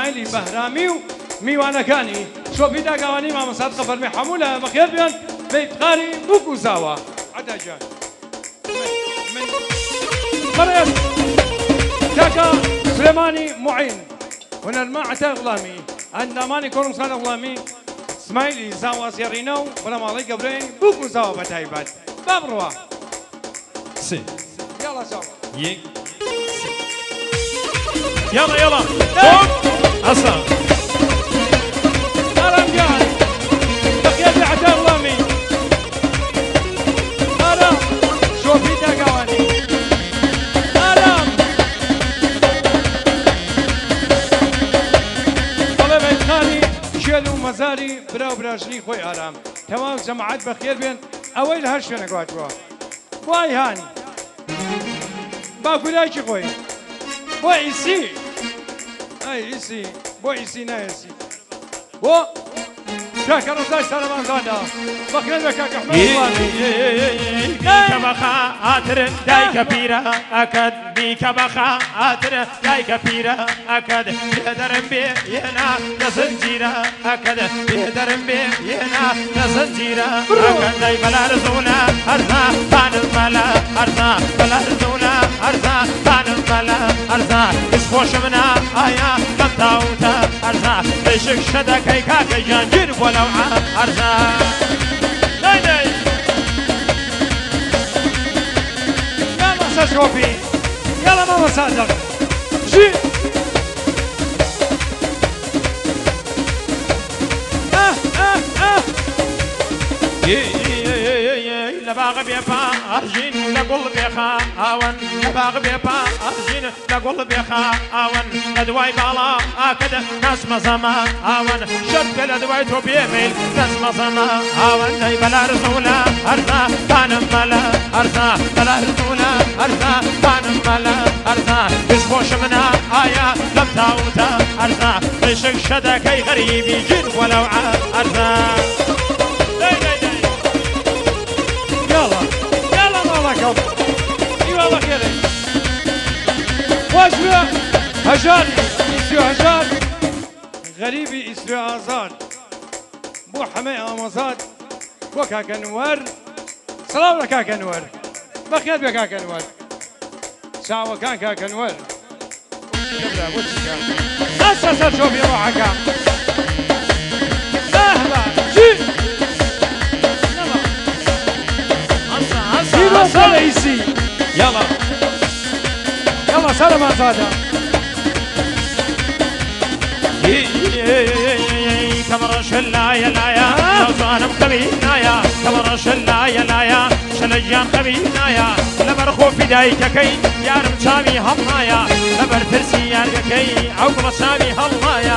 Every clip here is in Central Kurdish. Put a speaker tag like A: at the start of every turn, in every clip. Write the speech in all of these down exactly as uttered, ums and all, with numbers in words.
A: اسماعیلی بەهرامی و میوانەکانی شۆپی داگاوانی مامەساد قەفەرمی هەموو لە بەخێر بێن بە ئیفتخاری بووک و زاوە عەدا جان بەڕێز کاکا سلێمانی موعین هونەرما عەتای غوڵامی ئەندامانی کۆڕمسان غوڵامی اسماعیلی زاوە زێڕینە و بەلەماڵەی گەورەی بووک و زاوە بەتایبەت با بڕوە
B: سێ
A: یاڵا زاوە
B: یەک يلا يلا فوق عصا
A: آرام جان بقيت عتاب غلامي آرام شوفي داقواني آرام طلب إدخالي شيلو مزاري براو براجني خوي آرام تمام جماعات بخير بين أويل هرشنا قواتوا واي هاني باكو لايكي خوي بۆ ئیسی ئەی ئیسی بۆ ئیسی نایەسی بۆ کاکە ڕزای سەرەمانزاندا بەخێر بە کاکە ئەحمەد
B: بیکە بە خاترن دایکە پیرە ئەکەد بیکە بە خاترە دایکە پیرە ئەکەد بێدەرم بێ یێنا لە زنجیرە ئەکەد بێدەرم بێ یێنا لە زنجیرە ئەکەد دەی بەلارزوونە هەرزا تانم مەلە هەرزا بەلارزوونە هەرزا تانم مەلە هەرزا دەستخۆش منە ئایا کەم تاوتە هەرزا دەیشک شەدەکەی کاکە گیانگیر بۆ لەو هەرزا دەی دەی
A: يلا شوفي يلا ماما صادق جي اه اه اه
B: لباغ بيبا أرجين لقول بيخا آون لباغ بيبا أرجين لقول بيخا آون لدواي بالا آكد ناس مزما آون شد لدواي تو بيميل ناس مزما آون داي بلا رسولا أرزا تانم ملا أرزا بلا رسولا أرزا تانم ملا أرزا بسبوش منا آيا لم تاوتا أرزا بشك شدا كي غريبي جن ولو أرزا
A: يلا يلا مالكم اي والله خيري واجبه هجاري اسيو هجار غريبي اسيو ازاد بو حمي امازاد بو كاكا نوار سلام لك كاكا نوار بخير بك كاكا نوار ساوى كان كاكا نوار اساسا شوفي روحك اهلا جي يلا رئيسي
B: يلا
A: يلا سلام زاده
B: كبر شلايا لايا صانم كبينايا كبر شلايا لايا شلجان كبينايا لبر خوف دايككي يارم شامي هلايا لبر ترسي يارككي عقب شامي هلايا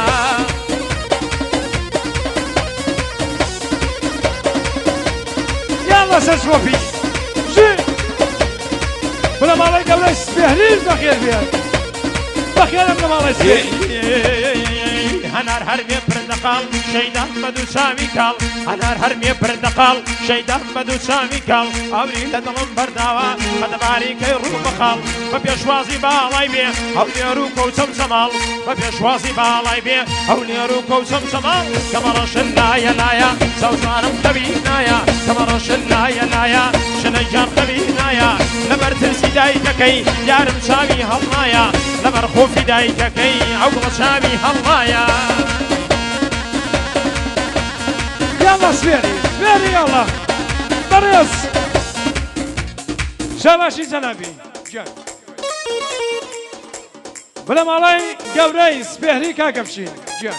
A: يلا سشوفي بلا مالي قبل سبهلين بخير فيها بخير بلا مالي سبهلين
B: هنار هرمي بردقال شيدان بدو سامي كال هنار هرمي بردقال شيدان بدو سامي كال أولي لدلم برداوا قدباري كي رو بخال ببيشوازي بالاي بي أولي روكو سمسمال ببيشوازي بالاي بي أولي روكو سمسمال كمرش اللايا لايا سوزانم كبينايا كمرش اللايا لايا شنجان كبينايا لبر ترسي دايككي يارم سامي هلايا لبر خوفي دايككي عقب سامي هلايا
A: يلا سبيري سبيري يلا بريس شاباشي جنابي جان بلا مالاي قوري سبيري كاكبشين جان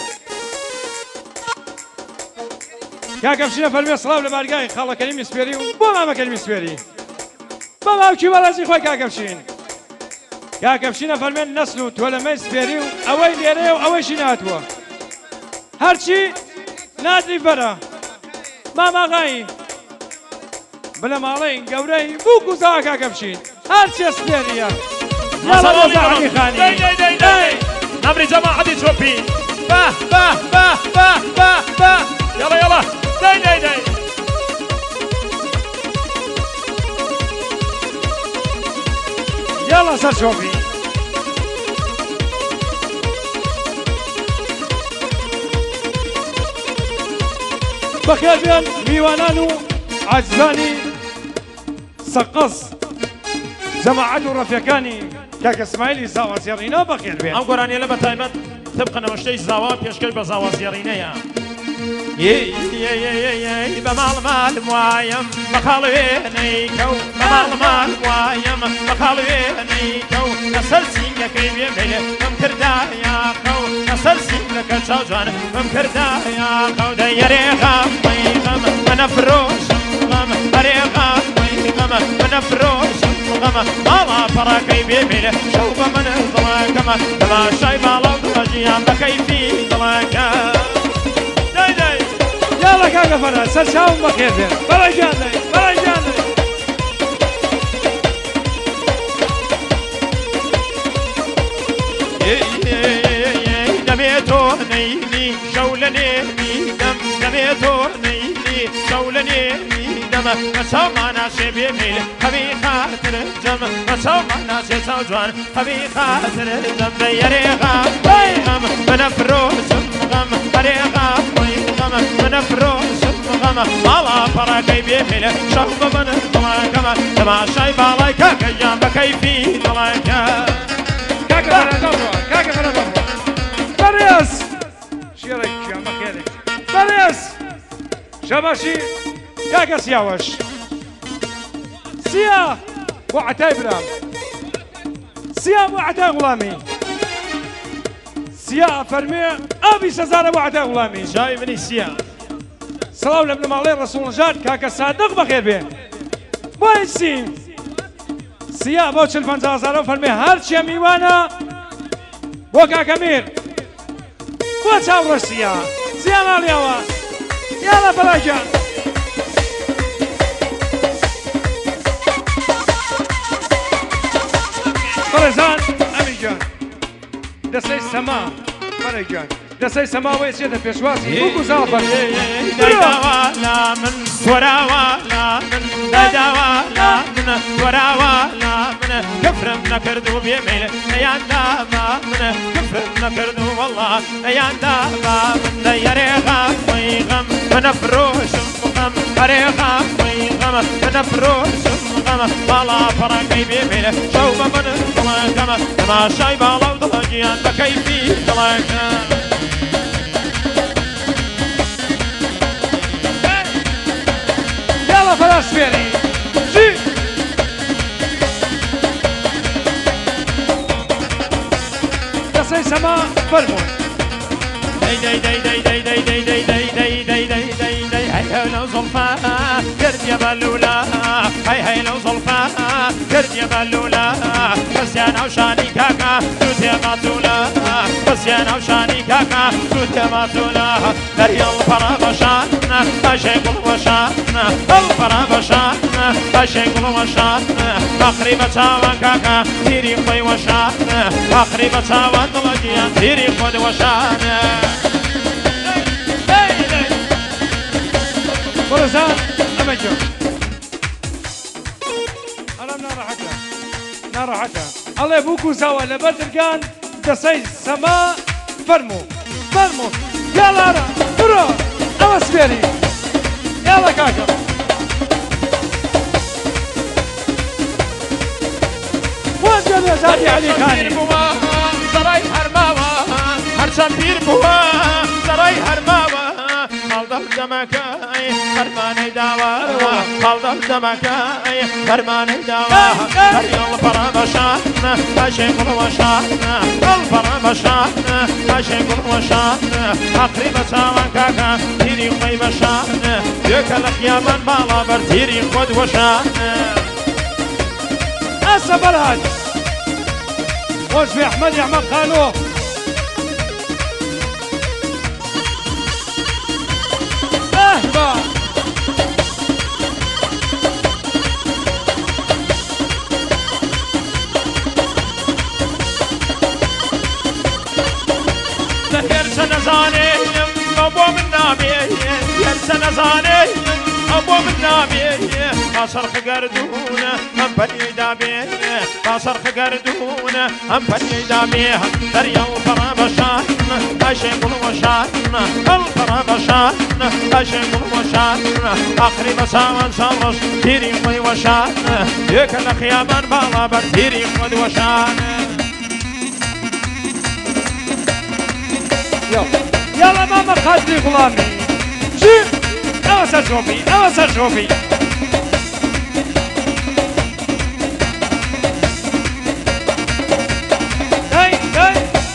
A: كاكبشين فرمي الصلاة لبارقاي خاله كلمة سبيري وبما ما كلمة سبيري بما وكي ولازي خوي كاكبشين كاكبشين فرمي النسل تولمي سبيري اوي ليري واوي شيناتوا هرشي نادري برا ماما غاي بلا مالين قوري بوكو زاكا كبشين هرشي سبيريا يلا وزعني خاني
B: داي داي داي داي نمري جماعة دي تشوبي باه باه باه باه باه باه يلا يلا داي داي داي
A: يلا سر شوفي بخير بين میوانان و عزبانی سقز جماعت و ڕەفیەکانی کاکە اسماعیلی زاوازێڕینەوە بەخێر بێن.
B: ئەم گۆرانیە لە بەتایبەت طبقە نەوەشتەی زاوا پێشکەش بە زاوازێڕینەیە. بە ماڵ مالم وایم بە خاڵوێنەی کەو بە ماڵ مالم وایم بە خاڵوێنەی کەو لەسەر سینگەکەی بێمێ ئەم کردایە خەو لەسەر سینگەکە چاو جوانە ئەم کردایە خەو دەیەرێغام غەم منە فرۆشم غەم هەرێغام غەم منە فرۆشم غەم ماڵا پەڕاکەی بێمێ شەو بە منە دڵەکەمە تەماشای باڵا و دڵەژیان بە کەیفی دڵەکە.
A: يلا كاكا فرا سرشاون بخير بين برا جاندي برا جاندي
B: دميتو نيني شولني دم دميتو نيني شولني دم مساو ما ناسي بيميل خبي خاطر جم مساو ما ناسي سوجوان خبي خاطر جم ديري غام غام من فروس غام بري غام غام من فروس غام مالا براكي بيميل شوف من طلاقما تماشاي بالاي كاكا جام بكيفي طلاقا
A: كاكا فرا دبرا كاكا فرا دبرا بريس شيرك يا مخيرك بريس شباشي كاكا سياوش سيا وعتاي برام سيا وعتاي غلامي سيا فرمي ابي سزارة وعتاي غلامي
B: جاي مني سيا
A: سلام لابن مالي رسول جاد كاكا صادق بخير بيه باي سي سيا بوش الفنجا زارو فرمي هرشي ميوانا بو كاكا مير بو تاور سيا سيا مالي هوا يلا فلاجان فرزان أميجان دسي سما فرجان دسي سما ويسيد بيشواسي بوكو زابر
B: دايداوالا من وراوالا من دايداوالا من وراوالا من كفرم نكردو بيميل ايان داما من كفرم نكردو والله ايان داما من دايري غام ويغم من فروشم غم هري غام ويغم من فروشم غم بالا فرقي بيميل شوف من طلقم تماشاي بالا وضلجيان بكيفي طلقم
A: يلا فلاس فيري جي دسي سما فرمو
B: داي داي داي داي داي داي داي داي داي داي داي داي داي داي هاي هاي لو زلفا كرد يا بلولا هاي هاي لو زلفا كرد يا بلولا بس يا نوشاني كاكا توت يا ماتولا بس يا نوشاني كاكا توت يا ماتولا دري الفرا بشان اشي قل وشان الفرا بشان اشي قل وشان اخري بتاوان كاكا تيري خوي وشان اخري بتاوان دلجيان تيري خود وشان
A: فرزان أمجو أنا نار حتى نار حتى الله يبوكو زوا لبدرقان دسي سما فرمو فرمو يلا أنا برو أما سبيري يلا كاكا وانجل يا زادي علي خاني
B: سراي هرماوا هرشان بير بوا سراي هرماوا خالدر دمكاي فرماني داوا خالدر دمكاي فرماني داوا هريال فرامشان اشي قلوشان الفرامشان اشي قلوشان اقرب ساوان كاكا تيري قيمشان يكلك يا من بالا بر تيري خود وشان
A: أسا بلد وش في أحمد يا أحمد خالو أهبا
B: يرسى نزاني بابو من نامي يرسى نزاني بۆ من نابێ باسەرخ گەردوونە ئەم پەنیەی دابێ باسەرخ گەردوونە ئەم پەنیەی دابێ دەریا و پەڕە بەشان ئەشێ گوڵ وەشان هەڵ پەڕە بەشان ئەشێ گوڵ وەشان ئاخری بە ساوان ساڵڕەش تیری خۆی وەشان یەکە لە خیامان باڵا بەر تیری خۆی وەشان
A: يلا ماما قدري غلامي جي اوا سرجوبي اوا سرجوبي هاي هاي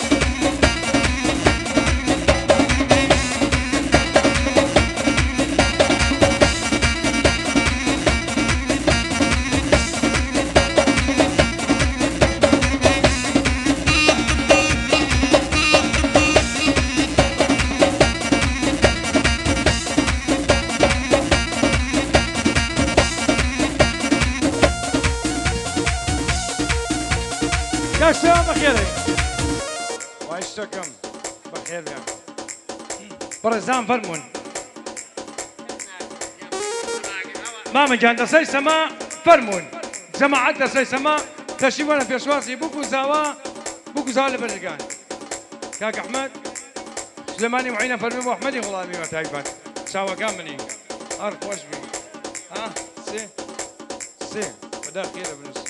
A: كاشتوا بخير وعشتكم بخير وياكم برزان فرمون ماما جان دسي سما فرمون جماعة دسي سما تشيفونا في شواسي بوكو زاوا بوكو زاوا لبرقان كاك احمد سليماني معينة فرمون واحمدي غلامي وتايبات شاوا كامني ارك وشبي ها سي سي ودا خير ابن